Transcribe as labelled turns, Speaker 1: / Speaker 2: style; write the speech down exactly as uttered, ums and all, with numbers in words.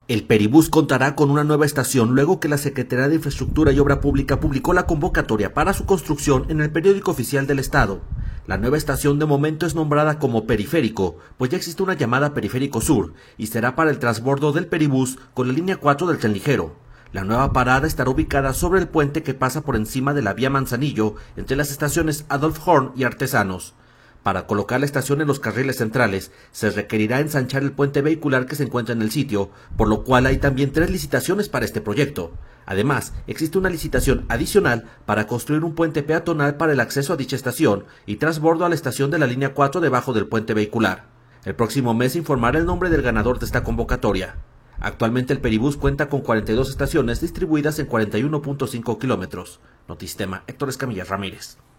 Speaker 1: El Peribús contará con una nueva estación luego que la Secretaría de Infraestructura y Obra Pública publicó la convocatoria para su construcción en el periódico oficial del Estado. La nueva estación de momento es nombrada como Periférico, pues ya existe una llamada Periférico Sur y será para el transbordo del Peribús con la línea cuatro del tren ligero. La nueva parada estará ubicada sobre el puente que pasa por encima de la vía Manzanillo entre las estaciones Adolf Horn y Artesanos. Para colocar la estación en los carriles centrales, se requerirá ensanchar el puente vehicular que se encuentra en el sitio, por lo cual hay también tres licitaciones para este proyecto. Además, existe una licitación adicional para construir un puente peatonal para el acceso a dicha estación y transbordo a la estación de la línea cuatro debajo del puente vehicular. El próximo mes se informará el nombre del ganador de esta convocatoria. Actualmente el Peribús cuenta con cuarenta y dos estaciones distribuidas en cuarenta y uno punto cinco kilómetros. Notistema, Héctor Escamilla Ramírez.